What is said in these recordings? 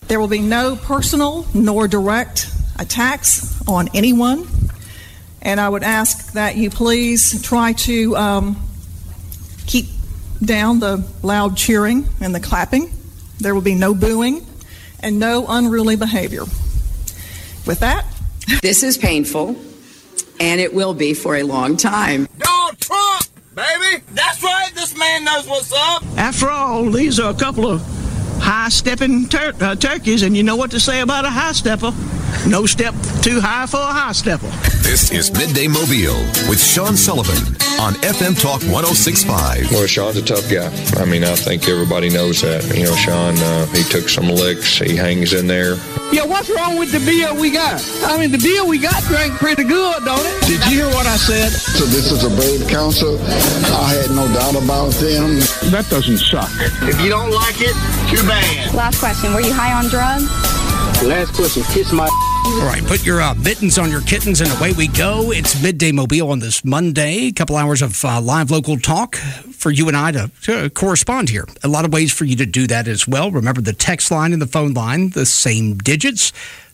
There will be no personal nor direct attacks on anyone. And I would ask that you please try to keep down the loud cheering and the clapping. There will be no booing and no unruly behavior. With that, this is painful, and it will be for a long time. Donald Trump, baby! That's right, this man knows what's up! After all, these are a couple of high-stepping turkeys, and you know what to say about a high-stepper. No step too high for a high-stepper. This is Midday Mobile with Sean Sullivan on FM Talk 106.5. Well, Sean's a tough guy. I mean, I think everybody knows that. You know, Sean, he took some licks. He hangs in there. Yeah, what's wrong with the beer we got? I mean, the beer we got drank pretty good, don't it? Did you hear what I said? So this is a brave council. I had no doubt about them. That doesn't suck. If you don't like it, too bad. Last question, were you high on drugs? Last question, kiss my... All right, put your mittens on your kittens and away we go. It's Midday Mobile on this Monday. A couple hours of live local talk for you and I to correspond here. A lot of ways for you to do that as well. Remember the text line and the phone line, the same digits.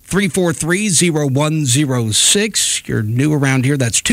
343-0106. You're new around here. That's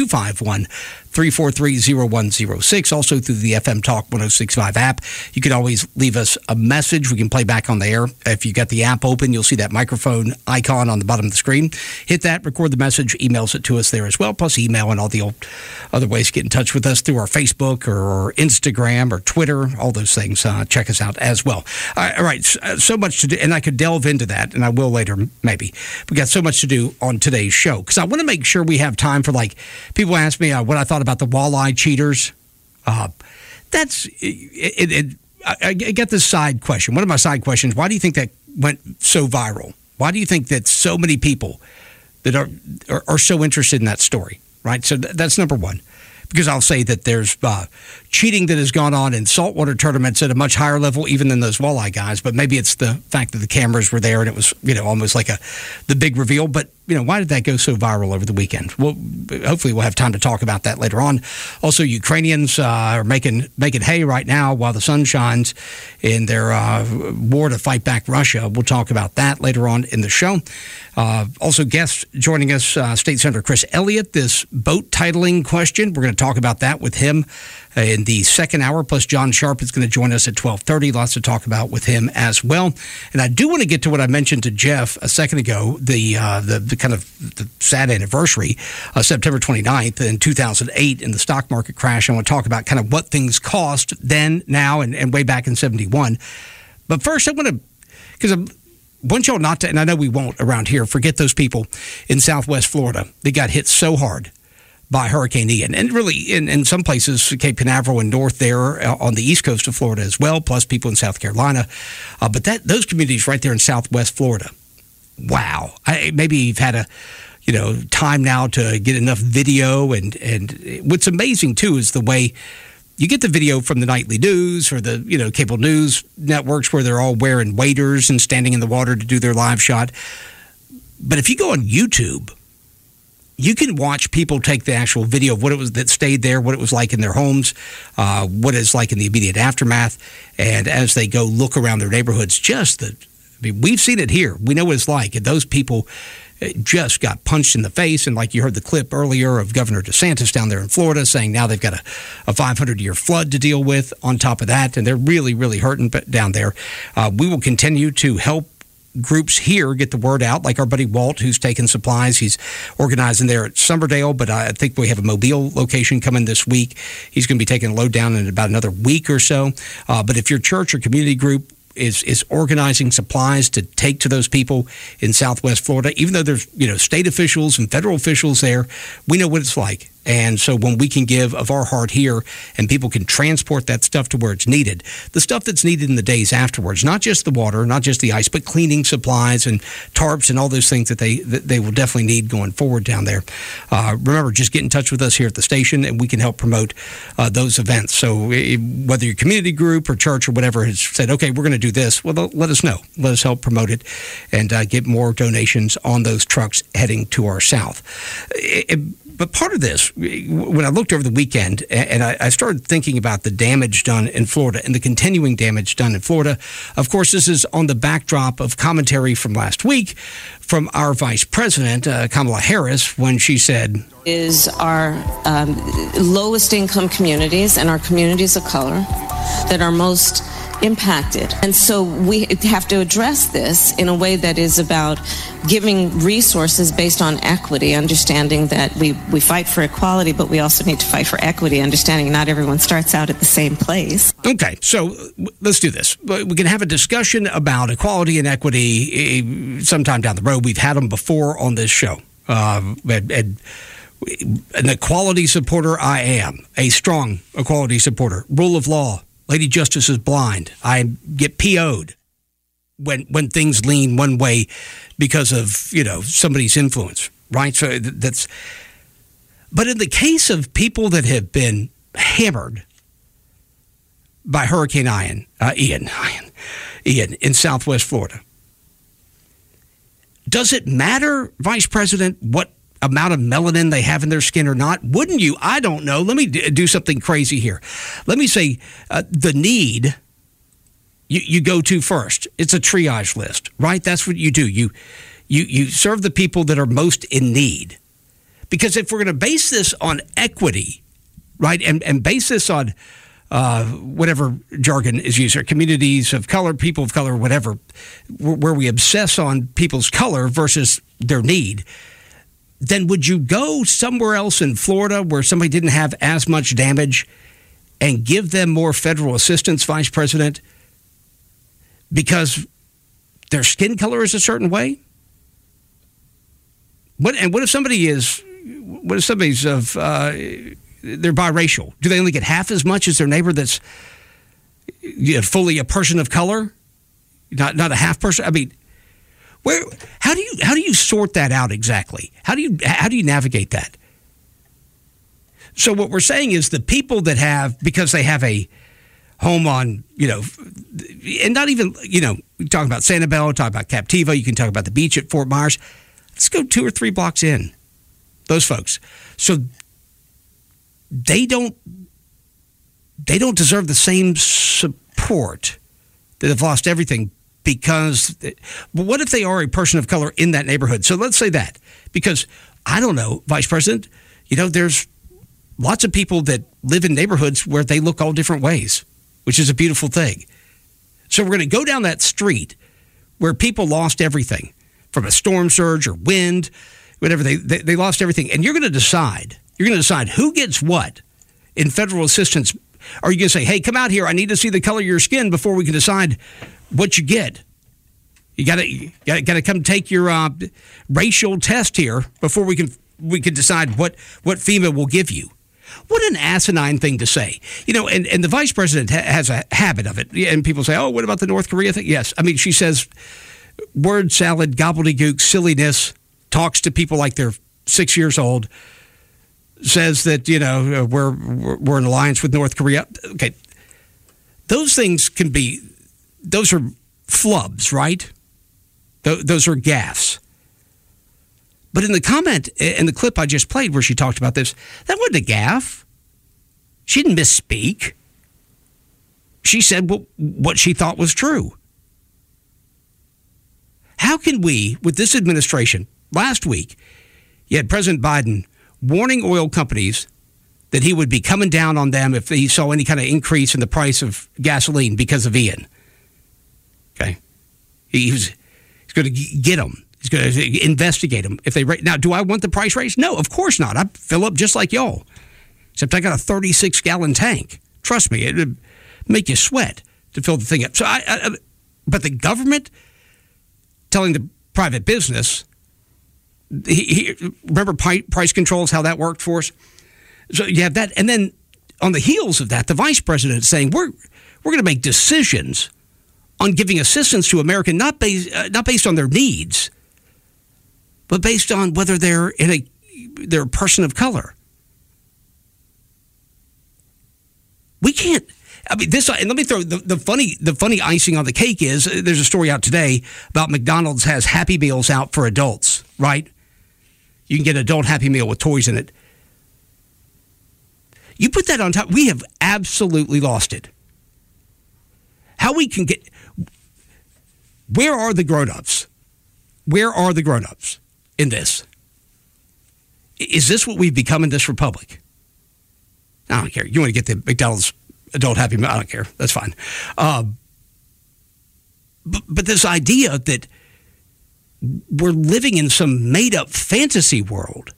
251-343-0106. Also through the FM Talk 106.5 app. You can always leave us a message. We can play back on the air. If you got the app open, you'll see that microphone icon on the bottom of the screen. Hit that, record the message, emails it to us there as well, plus email and all the other ways to get in touch with us through our Facebook or Instagram or Twitter, all those things. Check us out as well. All right, so much to do, and I could delve into that, and I will later, maybe. We got so much to do on today's show because I want to make sure we have time for, like, people ask me what I thought about the walleye cheaters. I get this side question. One of my side questions: why do you think that went so viral? Why do you think that so many people that are so interested in that story? Right. So that's number one. Because I'll say that there's cheating that has gone on in saltwater tournaments at a much higher level even than those walleye guys. But maybe it's the fact that the cameras were there and it was, almost like the big reveal. But, why did that go so viral over the weekend? Well, hopefully we'll have time to talk about that later on. Also, Ukrainians are making hay right now while the sun shines in their war to fight back Russia. We'll talk about that later on in the show. Also, guests joining us, State Senator Chris Elliott, this boat titling question. We're going to talk about that with him in the second hour. Plus, John Sharp is going to join us at 12:30. Lots to talk about with him as well. And I do want to get to what I mentioned to Jeff a second ago, the kind of the sad anniversary, September 29th in 2008 in the stock market crash. I want to talk about kind of what things cost then, now, and way back in 71. But first, I want to, because I want y'all not to, and I know we won't around here, forget those people in Southwest Florida. They got hit so hard by Hurricane Ian, and really in some places, Cape Canaveral and north there on the east coast of Florida as well, plus people in South Carolina. But those communities right there in Southwest Florida, wow. Maybe you've had time now to get enough video, and what's amazing too is the way you get the video from the nightly news or the cable news networks where they're all wearing waders and standing in the water to do their live shot. But if you go on YouTube, you can watch people take the actual video of what it was that stayed there, what it was like in their homes, what it's like in the immediate aftermath, and as they go look around their neighborhoods, we've seen it here. We know what it's like. And those people just got punched in the face. And like you heard the clip earlier of Governor DeSantis down there in Florida saying now they've got a 500-year flood to deal with on top of that. And they're really, really hurting down there. We will continue to help groups here get the word out, like our buddy Walt, who's taking supplies. He's organizing there at Summerdale, but I think we have a Mobile location coming this week. He's going to be taking a load down in about another week or so. But if your church or community group is organizing supplies to take to those people in Southwest Florida, even though there's state officials and federal officials there, we know what it's like. And so when we can give of our heart here and people can transport that stuff to where it's needed, the stuff that's needed in the days afterwards, not just the water, not just the ice, but cleaning supplies and tarps and all those things that they will definitely need going forward down there. Remember, just get in touch with us here at the station and we can help promote those events. So whether your community group or church or whatever has said, okay, we're going to do this, well, let us know. Let us help promote it and get more donations on those trucks heading to our south. But part of this, when I looked over the weekend and I started thinking about the damage done in Florida and the continuing damage done in Florida, of course, this is on the backdrop of commentary from last week from our Vice President, Kamala Harris, when she said, is our lowest income communities and our communities of color that are most impacted. And so we have to address this in a way that is about giving resources based on equity, understanding that we fight for equality, but we also need to fight for equity, understanding not everyone starts out at the same place. Okay, so let's do this. We can have a discussion about equality and equity sometime down the road. We've had them before on this show. An equality supporter I am, a strong equality supporter. Rule of law. Lady Justice is blind. I get PO'd when things lean one way because of, somebody's influence, right? So that's. But in the case of people that have been hammered by Hurricane Ian in Southwest Florida, does it matter, Vice President, what amount of melanin they have in their skin or not? Wouldn't you? I don't know. Let me do something crazy here. Let me say the need you go to first. It's a triage list, right? That's what you do. You serve the people that are most in need. Because if we're going to base this on equity, right, and base this on whatever jargon is used, or communities of color, people of color, whatever, where we obsess on people's color versus their need, then would you go somewhere else in Florida where somebody didn't have as much damage and give them more federal assistance, Vice President, because their skin color is a certain way? What if somebody's of they're biracial? Do they only get half as much as their neighbor that's fully a person of color, not a half person? I mean, how do you sort that out exactly? How do you navigate that? So what we're saying is the people that have, because they have a home on, and not even, we talk about Sanibel, talk about Captiva, you can talk about the beach at Fort Myers. Let's go 2 or 3 blocks in. Those folks. So they don't deserve the same support that have lost everything. Because, but what if they are a person of color in that neighborhood? So let's say that, because I don't know, Vice President, there's lots of people that live in neighborhoods where they look all different ways, which is a beautiful thing. So we're going to go down that street where people lost everything from a storm surge or wind, whatever, they lost everything. And you're going to decide who gets what in federal assistance. Are you going to say, hey, come out here, I need to see the color of your skin before we can decide what you get? You got to come take your racial test here before we can decide what FEMA will give you. What an asinine thing to say. And the Vice President has a habit of it. And people say, oh, what about the North Korea thing? Yes. I mean, she says word salad, gobbledygook, silliness, talks to people like they're 6 years old, says that, we're in alliance with North Korea. Okay. Those things those are flubs, right? Those are gaffes. But in the comment, in the clip I just played where she talked about this, that wasn't a gaffe. She didn't misspeak. She said what she thought was true. How can we, with this administration, last week, you had President Biden warning oil companies that he would be coming down on them if he saw any kind of increase in the price of gasoline because of Ian. Okay, he's going to get them. He's going to investigate them if they raise. Now, do I want the price raised? No, of course not. I fill up just like y'all, except I got a 36-gallon tank. Trust me, it'd make you sweat to fill the thing up. So, but the government telling the private business, remember price controls, how that worked for us. So you have that, and then on the heels of that, the Vice President is saying we're going to make decisions on giving assistance to America, not based on their needs, but based on whether they're a person of color. We can't. I mean, this. And let me throw the funny icing on the cake is there's a story out today about McDonald's has Happy Meals out for adults. Right? You can get an adult Happy Meal with toys in it. You put that on top, we have absolutely lost it. How we can get... Where are the grown-ups? Where are the grown-ups in this? Is this what we've become in this republic? I don't care. You want to get the McDonald's adult Happy Meal? I don't care. That's fine. But this idea that we're living in some made-up fantasy world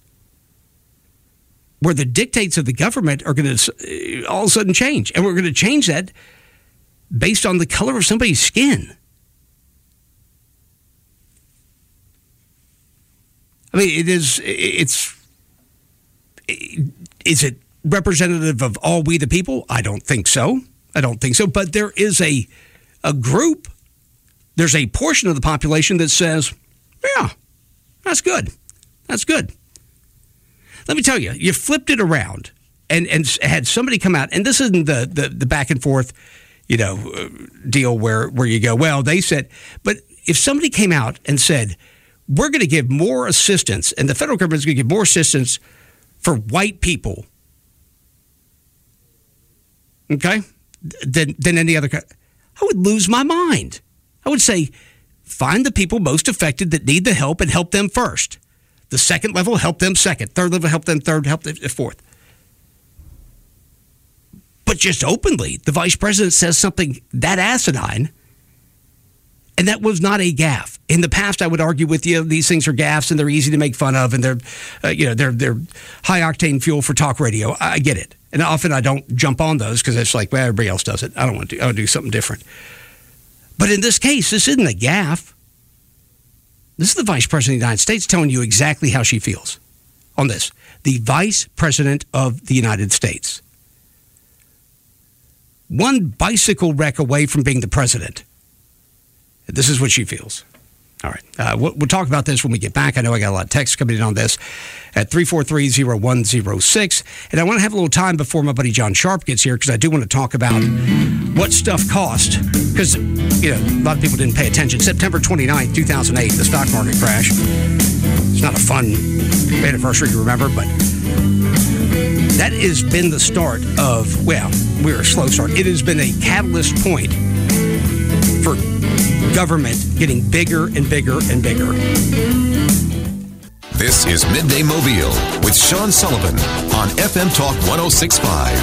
where the dictates of the government are going to all of a sudden change. And we're going to change that based on the color of somebody's skin. I mean, is it representative of all we the people? I don't think so. But there is a group, there's a portion of the population that says, yeah, that's good. That's good. Let me tell you, you flipped it around and had somebody come out, and this isn't the back and forth, deal where you go, well, they said, but if somebody came out and said, we're going to give more assistance, and the federal government is going to give more assistance for white people, okay, than any other country, I would lose my mind. I would say, find the people most affected that need the help and help them first. The second level, help them second. Third level, help them third, help them fourth. But just openly, the vice president says something that asinine, and that was not a gaffe. In the past, I would argue with you, these things are gaffes and they're easy to make fun of, and they're high octane fuel for talk radio. I get it, and often I don't jump on those because it's like, well, everybody else does it. I don't want to. I want to do something different. But in this case, this isn't a gaffe. This is the vice president of the United States telling you exactly how she feels on this. The vice president of the United States. One bicycle wreck away from being the president. This is what she feels. All right. We'll talk about this when we get back. I know I got a lot of texts coming in on this at 343-0106. And I want to have a little time before my buddy John Sharp gets here because I do want to talk about what stuff cost. Because, a lot of people didn't pay attention. September 29th, 2008, the stock market crash. It's not a fun anniversary to remember, but that has been the start of, we're a slow start. It has been a catalyst point for government getting bigger and bigger and bigger. This is Midday Mobile with Sean Sullivan on FM Talk 106.5.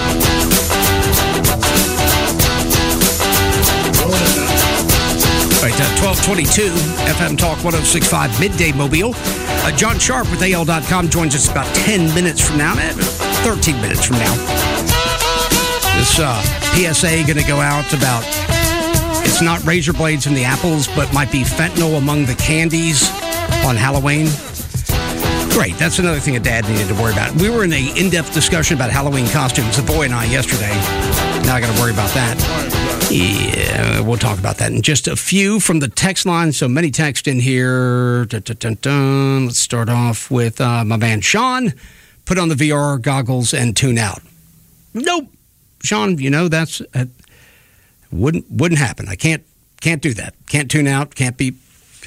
Right, 1222 FM Talk 106.5 Midday Mobile. John Sharp with AL.com joins us about 10 minutes from now, 13 minutes from now. This PSA going to go out about it's not razor blades in the apples, but might be fentanyl among the candies on Halloween. Great. That's another thing a dad needed to worry about. We were in an in-depth discussion about Halloween costumes, the boy and I, yesterday. Now I got to worry about that. Yeah, we'll talk about that in just a few from the text line. So many texts in here. Let's start off with my man Sean. Put on the VR goggles and tune out. Nope. Sean, that's... Wouldn't happen. I can't do that. Can't tune out. Can't be.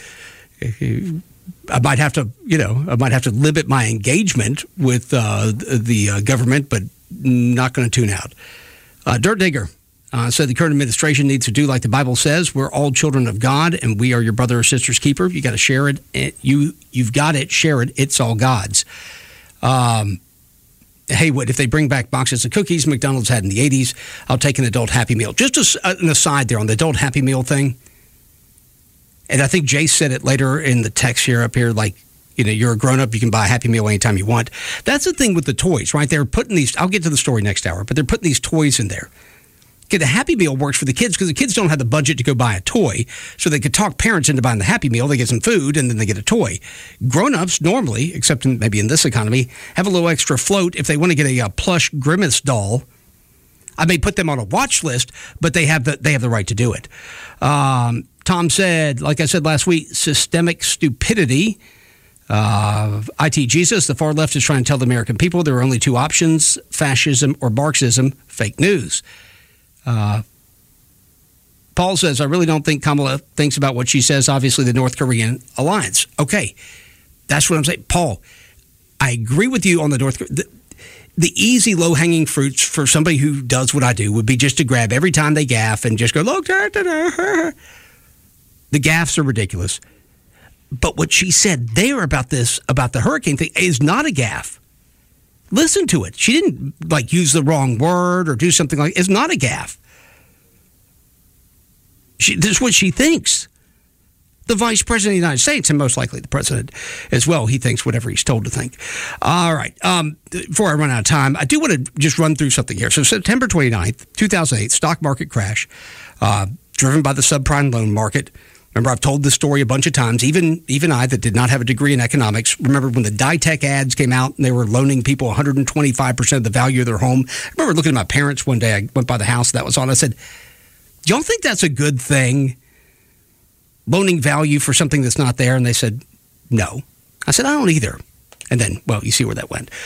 I might have to limit my engagement with the government, but not going to tune out. Dirt Digger said the current administration needs to do like the Bible says. We're all children of God, and we are your brother or sister's keeper. You got to share it. You've got it. Share it. It's all God's. Hey, what if they bring back boxes of cookies McDonald's had in the 80s? I'll take an adult Happy Meal. Just an aside there on the adult Happy Meal thing. And I think Jay said it later in the text here up here, like, you're a grown-up, you can buy a Happy Meal anytime you want. That's the thing with the toys, right? They're putting these, I'll get to the story next hour, but they're putting these toys in there. Okay, the Happy Meal works for the kids because the kids don't have the budget to go buy a toy, so they could talk parents into buying the Happy Meal. They get some food, and then they get a toy. Grown-ups normally, except maybe in this economy, have a little extra float if they want to get a plush Grimace doll. I may put them on a watch list, but they have the right to do it. Tom said, like I said last week, systemic stupidity. IT Jesus, the far left is trying to tell the American people there are only two options, fascism or Marxism, fake news. Paul says, I really don't think Kamala thinks about what she says. Obviously, the North Korean alliance. Okay, that's what I'm saying. Paul, I agree with you on the North Korea. the easy low-hanging fruits for somebody who does what I do would be just to grab every time they gaffe and just go, look, the gaffes are ridiculous. But what she said there about the hurricane thing is not a gaffe. Listen to it. She didn't use the wrong word or do something like it's not a gaffe. This is what she thinks. The Vice President of the United States, and most likely the President as well, he thinks whatever he's told to think. All right. Before I run out of time, I do want to just run through something here. So September 29th, 2008, stock market crash, driven by the subprime loan market. Remember, I've told this story a bunch of times. Even I, that did not have a degree in economics, remember when the Ditech ads came out and they were loaning people 125% of the value of their home. I remember looking at my parents one day. I went by the house that was on. I said, do y'all think that's a good thing? Loaning value for something that's not there? And they said, no. I said, I don't either. And then, well, you see where that went.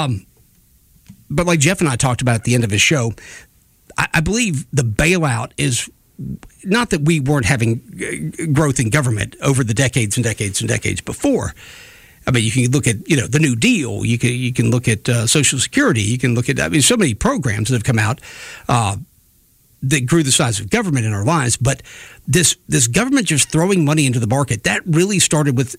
But like Jeff and I talked about at the end of his show, I believe the bailout is not that we weren't having growth in government over the decades and decades and decades before. I mean, you can look at, the New Deal. You can look at Social Security. You can look at, so many programs that have come out that grew the size of government in our lives. But this government just throwing money into the market, that really started with,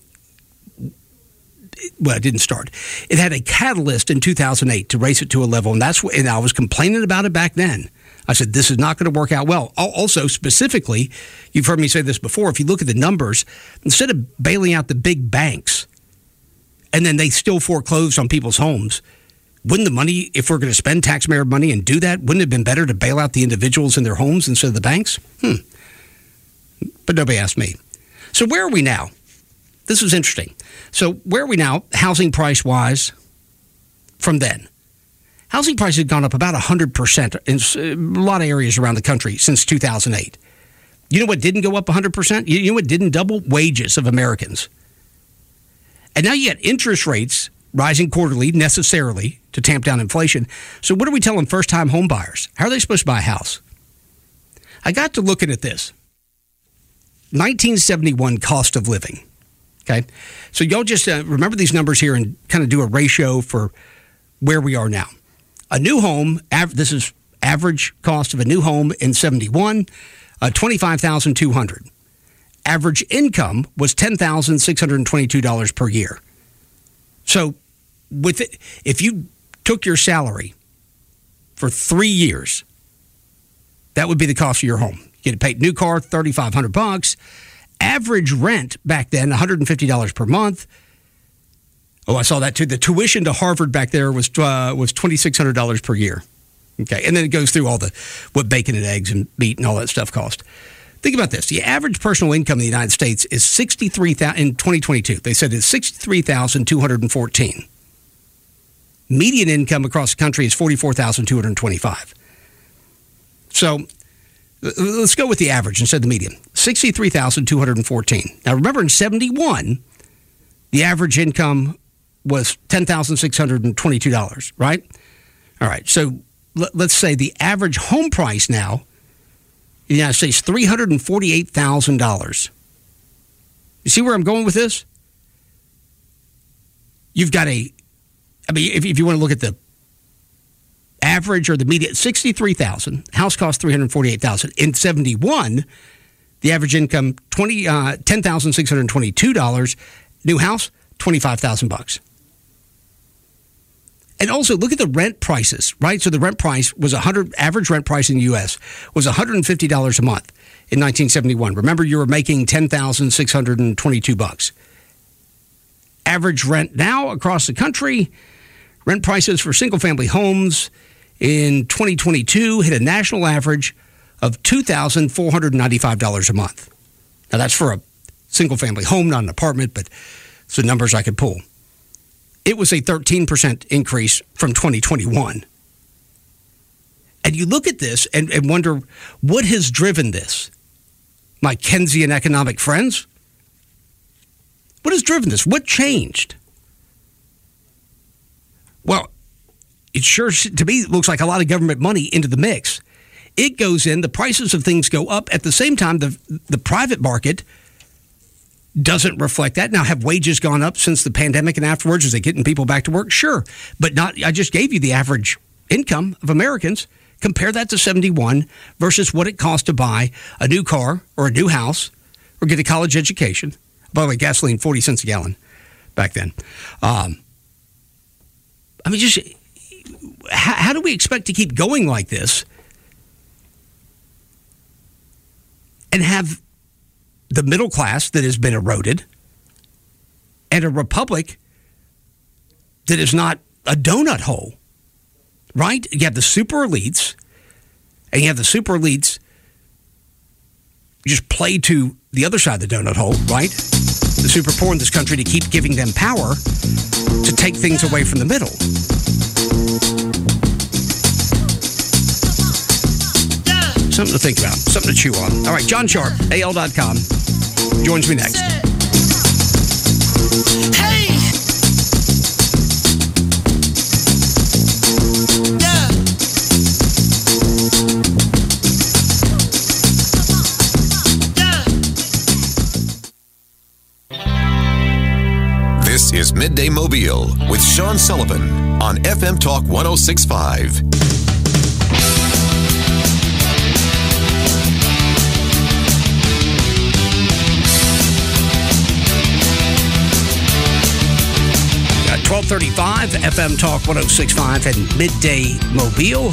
well, it didn't start. It had a catalyst in 2008 to raise it to a level, and and I was complaining about it back then. I said, this is not going to work out well. Also, specifically, you've heard me say this before, if you look at the numbers, instead of bailing out the big banks, and then they still foreclose on people's homes, wouldn't the money, if we're going to spend taxpayer money and do that, wouldn't it have been better to bail out the individuals in their homes instead of the banks? But nobody asked me. So where are we now? This was interesting. So where are we now, housing price-wise, from then? Housing prices have gone up about 100% in a lot of areas around the country since 2008. You know what didn't go up 100%? You know what didn't double? Wages of Americans. And now you got interest rates rising quarterly necessarily to tamp down inflation. So what are we telling first-time home buyers? How are they supposed to buy a house? I got to looking at this. 1971 cost of living. Okay? So y'all just remember these numbers here and kind of do a ratio for where we are now. A new home, this is average cost of a new home in 71, $25,200. Average income was $10,622 per year. So with it, if you took your salary for 3 years, that would be the cost of your home. You get paid new car, $3,500. Average rent back then, $150 per month. Oh, I saw that too. The tuition to Harvard back there was $2,600 per year. Okay, and then it goes through all what bacon and eggs and meat and all that stuff cost. Think about this: the average personal income in the United States is $63,000 in 2022. They said it's $63,214. Median income across the country is $44,225. So let's go with the average instead of the median. $63,214. Now remember, in 71, the average income was $10,622, right? All right, so let's say the average home price now in the United States, $348,000. You see where I'm going with this? You've got if you want to look at the average or the median, $63,000. House cost $348,000. In 71, the average income $10,622. New house, $25,000. And also look at the rent prices, right? So the rent price was average rent price in the U.S. was $150 a month in 1971. Remember, you were making $10,622. Average rent now across the country, rent prices for single-family homes in 2022 hit a national average of $2,495 a month. Now that's for a single-family home, not an apartment, but it's the numbers I could pull. It was a 13% increase from 2021. And you look at this and wonder, what has driven this? My Keynesian economic friends? What has driven this? What changed? Well, it sure, to me, looks like a lot of government money into the mix. It goes in, the prices of things go up. At the same time, the private market doesn't reflect that. Now, have wages gone up since the pandemic and afterwards? Is it getting people back to work? Sure. But not. I just gave you the average income of Americans. Compare that to 71 versus what it costs to buy a new car or a new house or get a college education. By the way, gasoline, 40 cents a gallon back then. Just how do we expect to keep going like this and have the middle class that has been eroded and a republic that is not a donut hole, right? You have the super elites, and you have the super elites just play to the other side of the donut hole, right? The super poor in this country to keep giving them power to take things away from the middle. Something to think about, something to chew on. All right, John Sharp, AL.com, joins me next. Hey! Yeah! This is Midday Mobile with Sean Sullivan on FM Talk 106.5. At 12:35, FM Talk 106.5 and Midday Mobile.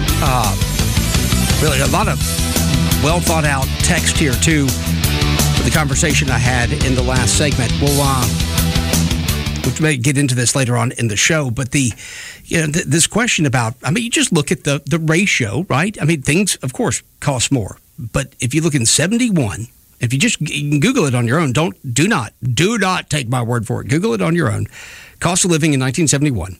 Really a lot of well thought out text here too for the conversation I had in the last segment. We may get into this later on in the show, but this question about, you just look at the ratio, right? Things, of course, cost more. But if you look in 71, if you can Google it on your own, do not take my word for it. Google it on your own. Cost of living in 1971.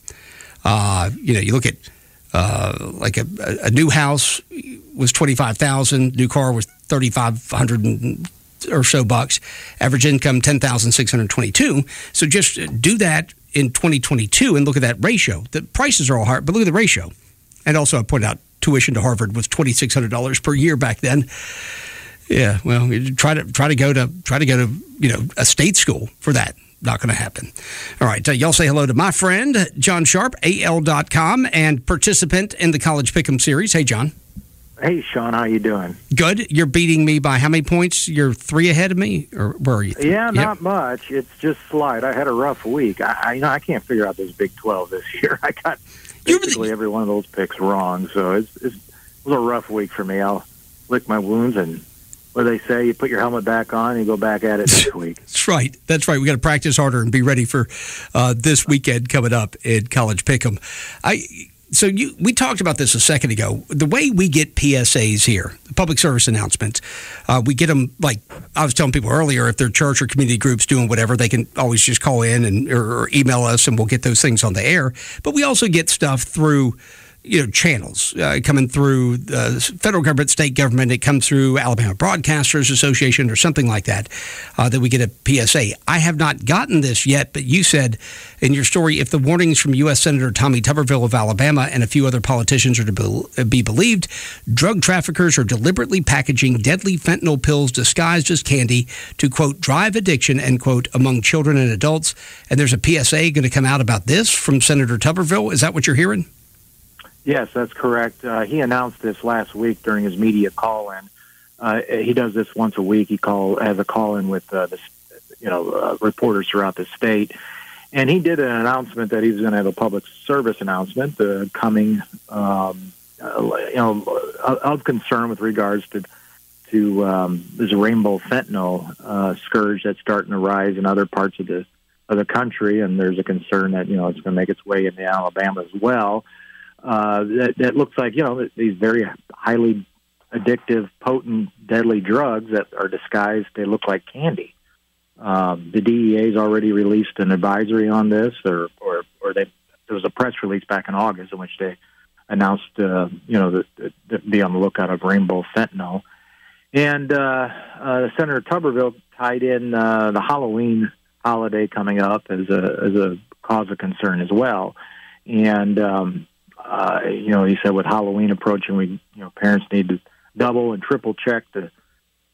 You look at like a new house was $25,000, new car was $3,500 or so bucks. Average income $10,622. So just do that in 2022 and look at that ratio. The prices are all hard, but look at the ratio. And also, I point out tuition to Harvard was $2,600 per year back then. Yeah, well, try to go to a state school for that. Not going to happen. All right, y'all say hello to my friend John Sharp, AL.com, and participant in the College Pick'em series. Hey, John. Hey, Sean, how you doing? Good. You're beating me by how many points? You're 3 ahead of me, or where are you? Yeah, not much. It's just slight. I had a rough week. I can't figure out this Big 12 this year. I got basically every one of those picks wrong, so it was a rough week for me. I'll lick my wounds, and what do they say? You put your helmet back on and you go back at it next week. That's right. We got to practice harder and be ready for this weekend coming up in College Pick'em. We talked about this a second ago. The way we get PSAs here, public service announcements, we get them, like I was telling people earlier, if their church or community groups doing whatever, they can always just call in or email us and we'll get those things on the air. But we also get stuff through channels coming through the federal government, state government. It comes through Alabama Broadcasters Association or something like that, that we get a PSA. I have not gotten this yet, but you said in your story, if the warnings from U.S. Senator Tommy Tuberville of Alabama and a few other politicians are to be believed, drug traffickers are deliberately packaging deadly fentanyl pills disguised as candy to, quote, drive addiction, end quote, among children and adults. And there's a PSA going to come out about this from Senator Tuberville. Is that what you're hearing? Yes, that's correct. He announced this last week during his media call-in. He does this once a week. He has a call-in with reporters throughout the state, and he did an announcement that he was going to have a public service announcement coming, of concern with regards to there's a rainbow fentanyl scourge that's starting to rise in other parts of the country, and there's a concern that it's going to make its way into Alabama as well. That looks like, these very highly addictive, potent, deadly drugs that are disguised, they look like candy. The DEA's already released an advisory on this, or there was a press release back in August in which they announced, be on the lookout of rainbow fentanyl. And Senator Tuberville tied in the Halloween holiday coming up as a cause of concern as well. And he said with Halloween approaching, parents need to double and triple check the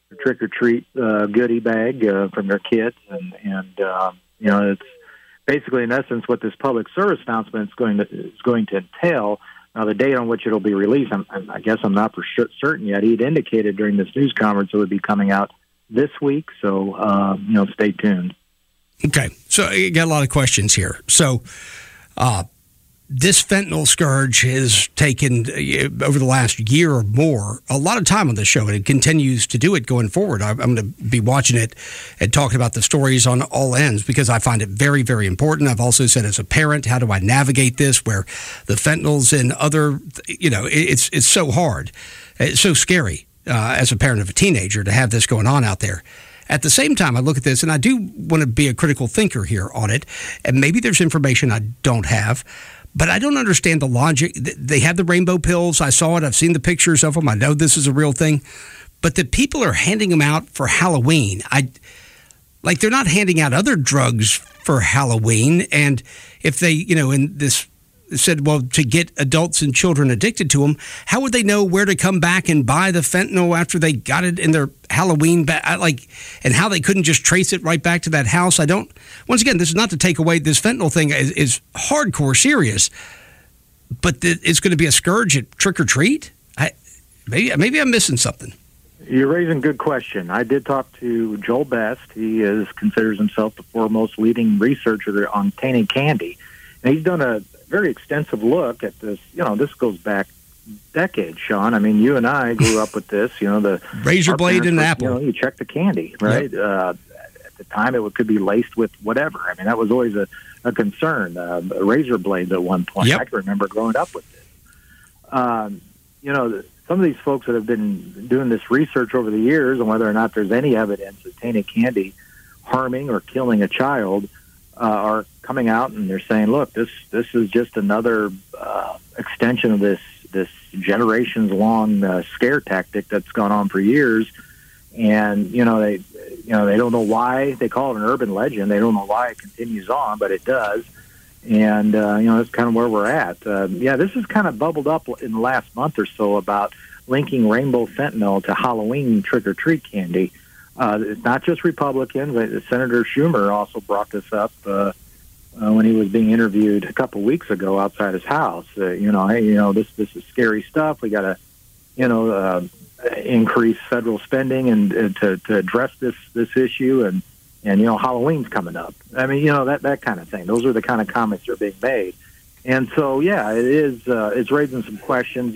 trick or treat goodie bag from their kids, and it's basically in essence what this public service announcement is going to entail. Now, the date on which it'll be released, I guess I'm not for certain yet. He'd indicated during this news conference it would be coming out this week, so stay tuned. Okay, so you got a lot of questions here. So, this fentanyl scourge has taken, over the last year or more, a lot of time on this show, and it continues to do it going forward. I'm going to be watching it and talking about the stories on all ends because I find it very, very important. I've also said as a parent, how do I navigate this where the fentanyl's and other, it's so hard. It's so scary as a parent of a teenager to have this going on out there. At the same time, I look at this, and I do want to be a critical thinker here on it, and maybe there's information I don't have, but I don't understand the logic. They have the rainbow pills. I saw it. I've seen the pictures of them. I know this is a real thing. But the people are handing them out for Halloween. They're not handing out other drugs for Halloween. And if they, in this said, well, to get adults and children addicted to them, how would they know where to come back and buy the fentanyl after they got it in their Halloween bag? And how they couldn't just trace it right back to that house? Once again, this is not to take away, this fentanyl thing is hardcore serious, but it's going to be a scourge at trick or treat? Maybe I'm missing something. You're raising a good question. I did talk to Joel Best. He considers himself the foremost leading researcher on tainted candy. And he's done a very extensive look at this. This goes back decades, Sean. I mean, you and I grew up with this. The razor blade and apple. You check the candy, right? Yep. At the time, it could be laced with whatever. I mean, that was always a concern. Razor blades at one point. Yep. I can remember growing up with this. Some of these folks that have been doing this research over the years on whether or not there's any evidence of tainted candy harming or killing a child are coming out and they're saying, look, this is just another extension of this generations long scare tactic that's gone on for years. And they don't know why. They call it an urban legend. They don't know why it continues on, but it does. And that's kind of where we're at. This has kind of bubbled up in the last month or so about linking rainbow fentanyl to Halloween trick-or-treat candy. It's not just Republicans. Senator Schumer also brought this up when he was being interviewed a couple weeks ago outside his house. This is scary stuff. We got to, increase federal spending and to address this issue. And Halloween's coming up. I mean, that kind of thing. Those are the kind of comments that are being made. And so, it is. It's raising some questions.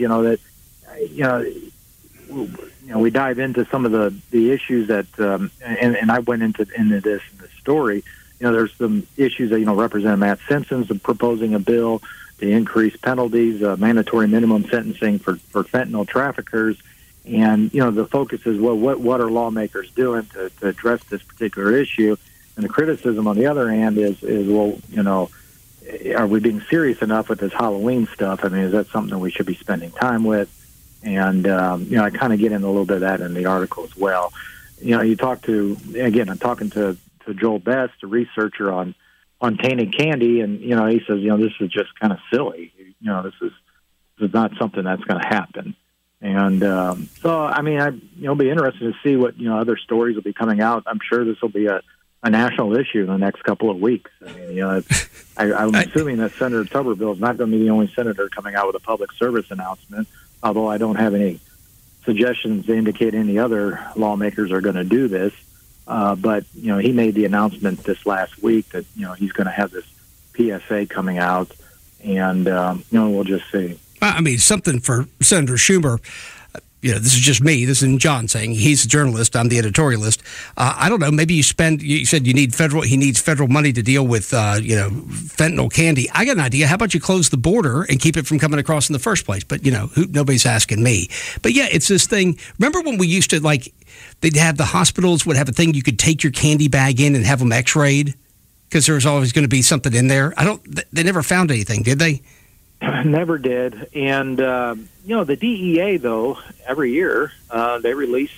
We dive into some of the issues that, and I went into this in this story. There's some issues that, Representative Matt Simpson's proposing a bill to increase penalties, mandatory minimum sentencing for fentanyl traffickers. And, the focus is, well, what are lawmakers doing to address this particular issue? And the criticism on the other hand is well, are we being serious enough with this Halloween stuff? I mean, is that something that we should be spending time with? And, I kind of get into a little bit of that in the article as well. I'm talking to Joel Best, a researcher on tainted candy, and, he says, this is just kind of silly. This is not something that's going to happen. And so, I mean, I'll be interested to see what, other stories will be coming out. I'm sure this will be a national issue in the next couple of weeks. I mean, I'm assuming that Senator Tuberville is not going to be the only senator coming out with a public service announcement, although I don't have any suggestions to indicate any other lawmakers are going to do this. But, he made the announcement this last week that, he's going to have this PSA coming out, and, we'll just see. I mean, something for Senator Schumer. This is just me. This isn't John saying. He's the journalist. I'm the editorialist. I don't know. Maybe you said he needs federal money to deal with, fentanyl candy. I got an idea. How about you close the border and keep it from coming across in the first place? But, nobody's asking me. But, it's this thing. Remember when we used to, they'd have the hospitals would have a thing you could take your candy bag in and have them x-rayed? Because there was always going to be something in there. They never found anything, did they? Never did. And, the DEA, though, every year, they release,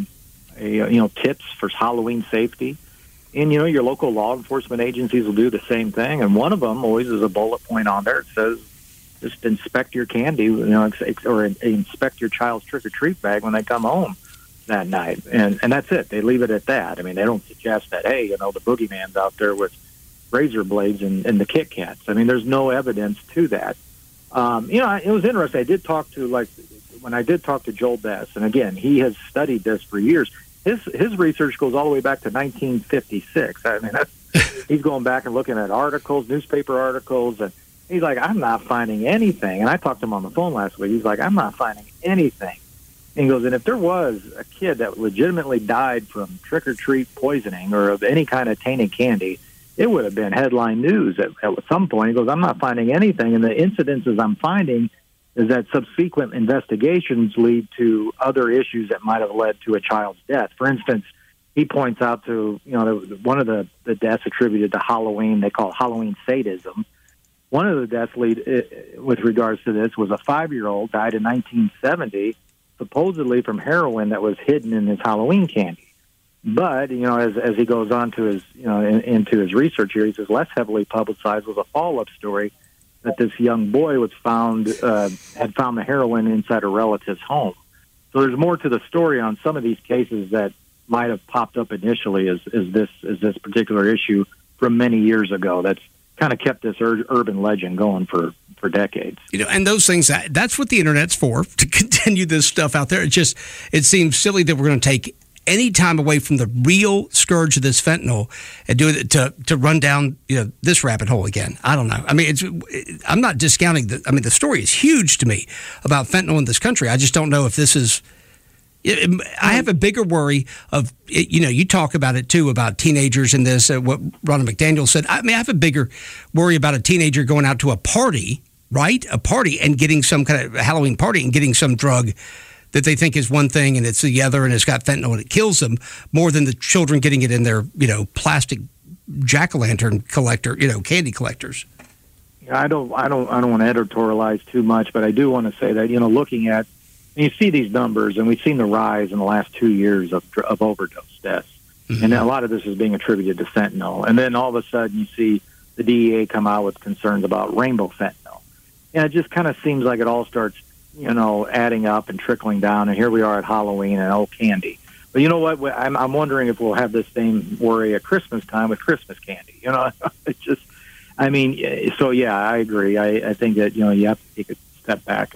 tips for Halloween safety. And, your local law enforcement agencies will do the same thing. And one of them always is a bullet point on there. It says, just inspect your candy, or inspect your child's trick-or-treat bag when they come home. that night, and that's it. They leave it at that. I mean, they don't suggest that, hey, the boogeyman's out there with razor blades and the Kit Kats. I mean, there's no evidence to that. It was interesting. I did talk to, when I did talk to Joel Bess, and again, he has studied this for years. His research goes all the way back to 1956. I mean, he's going back and looking at articles, newspaper articles, and he's like, I'm not finding anything. And I talked to him on the phone last week. He's like, I'm not finding anything. And he goes, and if there was a kid that legitimately died from trick-or-treat poisoning or of any kind of tainted candy, it would have been headline news at some point. He goes, I'm not finding anything. And the incidences I'm finding is that subsequent investigations lead to other issues that might have led to a child's death. For instance, he points out to, one of the deaths attributed to Halloween, they call it Halloween sadism. One of the deaths with regards to this was a 5-year-old, died in 1970, supposedly from heroin that was hidden in his Halloween candy. But, as he goes on to his, into his research here, he says less heavily publicized was a follow-up story that this young boy had found the heroin inside a relative's home. So there's more to the story on some of these cases that might have popped up initially as this particular issue from many years ago. That's kind of kept this urban legend going for decades. And those things, that's what the internet's for, to continue this stuff out there. It seems silly that we're going to take any time away from the real scourge of this fentanyl and do it to run down this rabbit hole again. I don't know. I mean, I'm not discounting the story is huge to me about fentanyl in this country. I just don't know if this is. I have a bigger worry of you talk about it too, about teenagers in this. What Ronna McDaniel said. I mean, I have a bigger worry about a teenager going out to a party, right? A party and getting some kind of Halloween party and getting some drug that they think is one thing and it's the other and it's got fentanyl and it kills them, more than the children getting it in their, plastic jack-o'-lantern collector, candy collectors. I don't want to editorialize too much, but I do want to say that, looking at, you see these numbers and we've seen the rise in the last 2 years of overdose deaths. Mm-hmm. And a lot of this is being attributed to fentanyl. And then all of a sudden you see the DEA come out with concerns about rainbow fentanyl. And it just kind of seems like it all starts adding up and trickling down, and here we are at Halloween and candy. But you know what? I'm wondering if we'll have this same worry at Christmas time with Christmas candy. It's just, so yeah, I agree. I think that you have to take a step back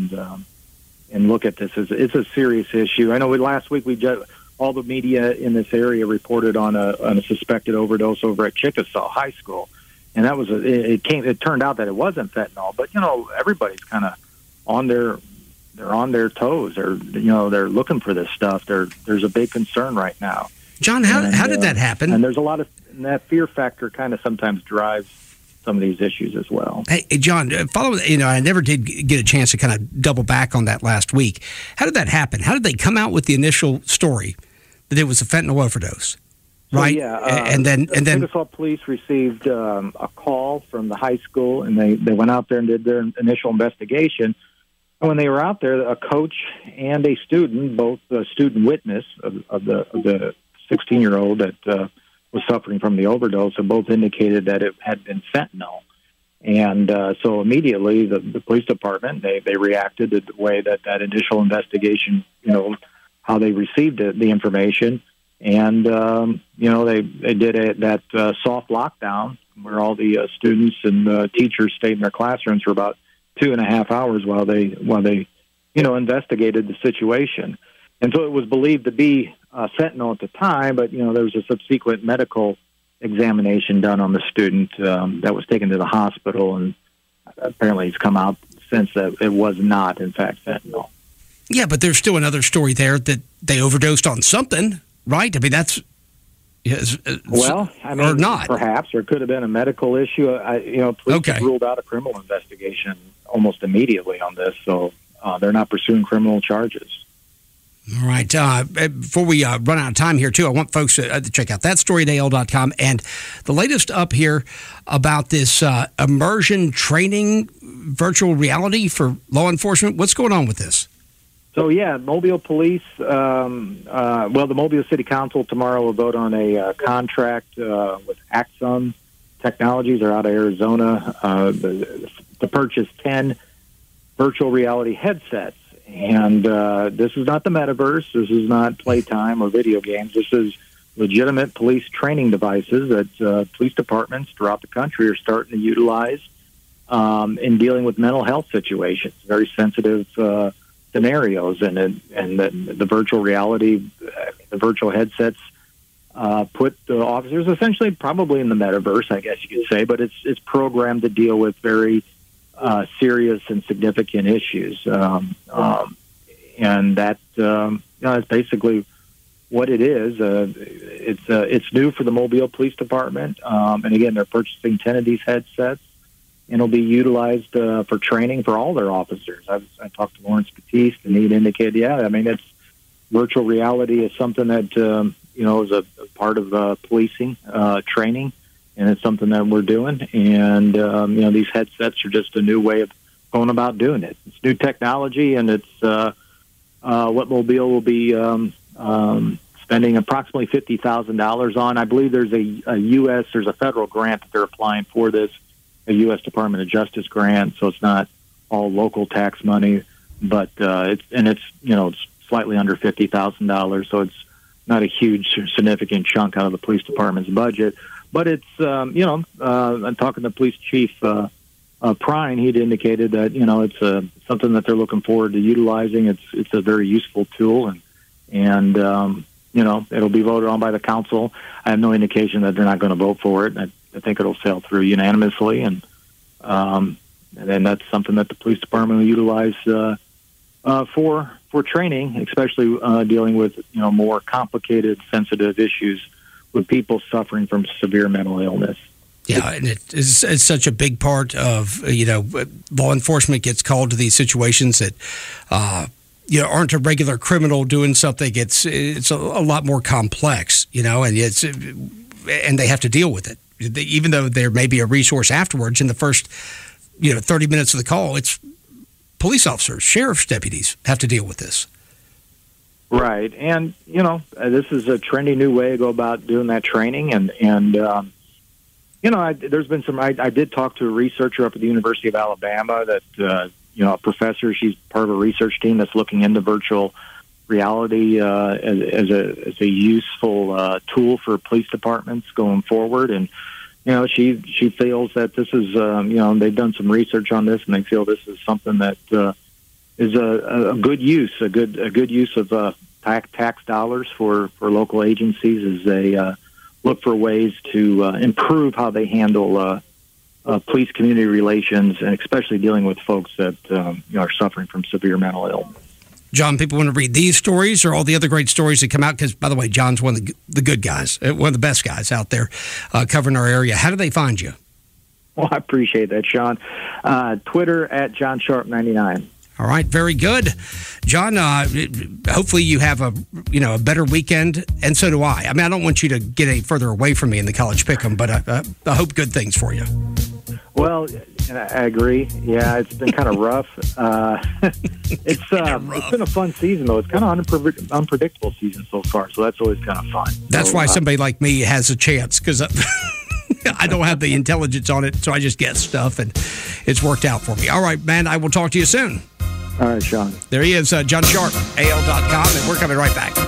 and look at this as it's a serious issue. I know last week all the media in this area reported on a suspected overdose over at Chickasaw High School, and that was it turned out that it wasn't fentanyl, but everybody's kind of they're on their toes. They're looking for this stuff. There's a big concern right now. John, how did that happen? And there's a lot of that fear factor kind of sometimes drives some of these issues as well. Hey John, I never did get a chance to kind of double back on that last week. How did that happen? How did they come out with the initial story that it was a fentanyl overdose? Right. So, and then Chickasaw police received a call from the high school, and they went out there and did their initial investigation. And when they were out there, a coach and a student, both a student witness of the 16-year-old that was suffering from the overdose, and both indicated that it had been fentanyl. And so immediately the police department, they reacted the way that initial investigation, how they received the information. And, they did that soft lockdown where all the students and teachers stayed in their classrooms for about 2.5 hours while they investigated the situation. And so it was believed to be fentanyl at the time, but, there was a subsequent medical examination done on the student that was taken to the hospital, and apparently it's come out since that it was not, in fact, fentanyl. Yeah, but there's still another story there that they overdosed on something, right? I mean, that's... or not. Perhaps there could have been a medical issue. Police ruled out a criminal investigation almost immediately on this, so they're not pursuing criminal charges. All right. Before we run out of time here, too, I want folks to check out thatstoryatAL.com and the latest up here about this immersion training virtual reality for law enforcement. What's going on with this? So, Mobile Police, the Mobile City Council tomorrow will vote on a contract with Axon Technologies. They're out of Arizona to purchase 10 virtual reality headsets. And this is not the metaverse. This is not playtime or video games. This is legitimate police training devices that police departments throughout the country are starting to utilize in dealing with mental health situations, very sensitive scenarios. And the virtual reality, the virtual headsets put the officers essentially probably in the metaverse, I guess you could say, but it's programmed to deal with very serious and significant issues. And that is basically what it is. It's new for the Mobile Police Department. And again, they're purchasing 10 of these headsets, and it'll be utilized for training for all their officers. I talked to Lawrence Batiste, and he'd indicated, it's virtual reality is something that, is a part of policing training, and it's something that we're doing. And, these headsets are just a new way of going about doing it. It's new technology, and it's what Mobile will be spending approximately $50,000 on. I believe there's there's a federal grant that they're applying for this, a U.S. Department of Justice grant, so it's not all local tax money, but it's slightly under $50,000, so it's not a huge significant chunk out of the police department's budget. But it's I'm talking to Police Chief Prine. He'd indicated that it's something that they're looking forward to utilizing. It's a very useful tool, and it'll be voted on by the council. I have no indication that they're not going to vote for it. I think it'll sail through unanimously, and then that's something that the police department will utilize for training, especially dealing with more complicated, sensitive issues with people suffering from severe mental illness. Yeah, and it's such a big part of law enforcement gets called to these situations that aren't a regular criminal doing something. It's a lot more complex, and they have to deal with it. Even though there may be a resource afterwards, in the first 30 minutes of the call, it's police officers, sheriff's deputies have to deal with this. Right, and this is a trendy new way to go about doing that training, and there's been some. I did talk to a researcher up at the University of Alabama that a professor. She's part of a research team that's looking into virtual reality as a useful tool for police departments going forward, and she feels that this is they've done some research on this, and they feel this is something that is a good use of tax dollars for local agencies as they look for ways to improve how they handle police community relations, and especially dealing with folks that are suffering from severe mental illness. John, people want to read these stories or all the other great stories that come out, because, by the way, John's one of the good guys, one of the best guys out there covering our area. How do they find you? Well, I appreciate that, Sean. Twitter at JohnSharp99. All right, very good. John, hopefully you have a better weekend, and so do I. I mean, I don't want you to get any further away from me in the college pick'em, but I hope good things for you. Well, I agree. Yeah, it's been kind of rough. It's been a fun season, though. It's kind of unpredictable season so far, so that's always kind of fun. That's why somebody like me has a chance, because I don't have the intelligence on it, so I just get stuff, and it's worked out for me. All right, man, I will talk to you soon. All right, Sean. There he is, John Sharp, AL.com, and we're coming right back.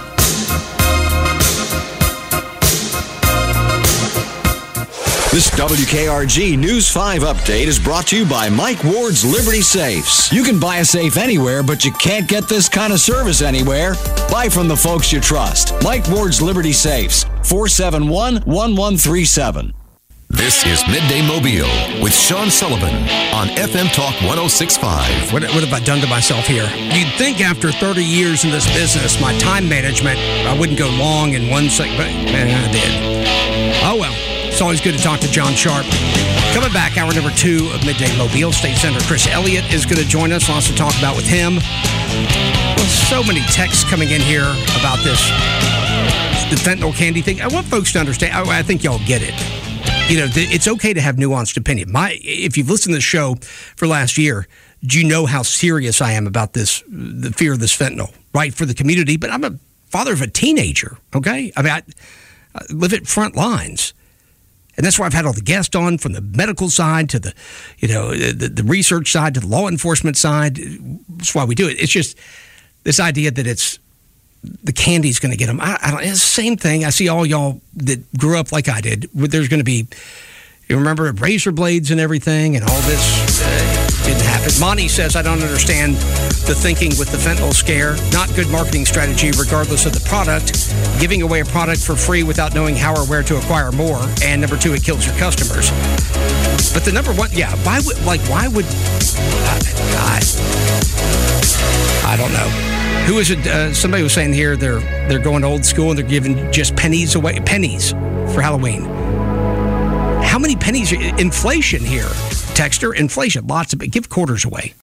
This WKRG News 5 update is brought to you by Mike Ward's Liberty Safes. You can buy a safe anywhere, but you can't get this kind of service anywhere. Buy from the folks you trust. Mike Ward's Liberty Safes, 471-1137. This is Midday Mobile with Sean Sullivan on FM Talk 106.5. What have I done to myself here? You'd think after 30 years in this business, my time management, I wouldn't go long in one second, but I did. Oh well. It's always good to talk to John Sharp. Coming back, hour number 2 of Midday Mobile. State Senator Chris Elliott is going to join us. Lots to talk about with him. Well, so many texts coming in here about the fentanyl candy thing. I want folks to understand. I think y'all get it. It's okay to have nuanced opinion. If you've listened to the show for last year, do you know how serious I am about this, the fear of this fentanyl, right, for the community? But I'm a father of a teenager, okay? I mean, I live at front lines. And that's why I've had all the guests on, from the medical side to the, the research side to the law enforcement side. That's why we do it. It's just this idea that it's the candy's going to get them. I don't. It's the same thing. I see all y'all that grew up like I did. There's going to be, you remember razor blades and everything, and all this didn't happen. Monty says, I don't understand the thinking with the fentanyl scare. Not good marketing strategy, regardless of the product. Giving away a product for free without knowing how or where to acquire more. And number two, it kills your customers. But the number one, why would? I don't know. Who is it? Somebody was saying here they're going old school and they're giving just pennies away, pennies for Halloween. How many pennies? Inflation here. Texter, inflation. Lots of it. Give quarters away.